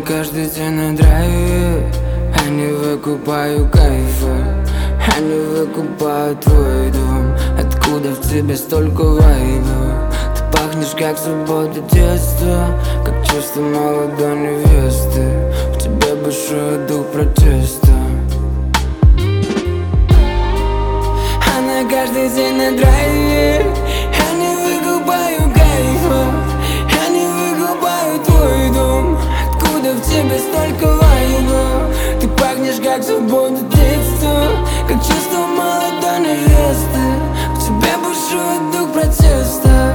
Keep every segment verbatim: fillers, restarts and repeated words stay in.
каждый день на драйве. Я не выкупаю кайфа, я не выкупаю твой дом. Откуда в тебе столько вайба? Ты пахнешь как свобода детства, как чувство молодой невесты. В тебе большой дух протеста. Она каждый день на драйве. Я не выкупаю кайфа, я не выкупаю твой дом. Откуда в тебе столько вайба? Ты пахнешь как свобода детства, как чувство молодой невесты. В тебе большой дух протеста.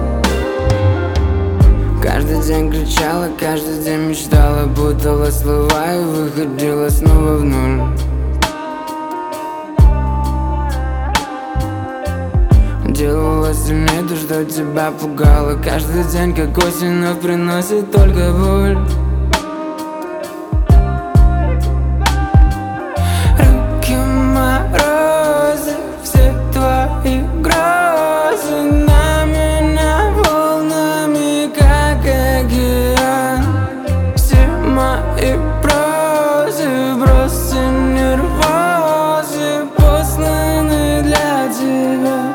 Каждый день кричала, каждый день мечтала, путала слова и выходила снова в ноль. Делала сильнее то, что тебя пугало. Каждый день как осень, но приносит только боль. Руки морозы, все твои грозы на меня волнами, как океан. Все мои прозы, бросьте нервозы, посланы для тебя.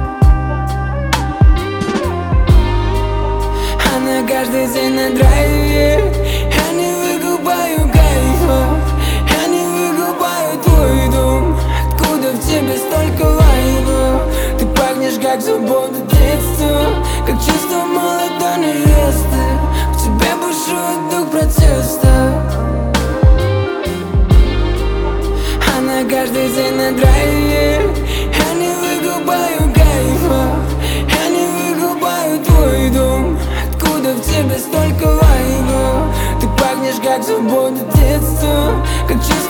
Она каждый день на драйве. Я не выкупаю кайфа, я не выкупаю твой дом. Откуда в тебе столько вайба? Ты пахнешь как свобода детства, как чувство молодой невесты. В тебе большой дух протеста. Она каждый день на драйве. Я не выкупаю кайфа, я не выкупаю твой дом. Откуда в тебе столько вайба? Ты пахнешь как свобода детства, как чувство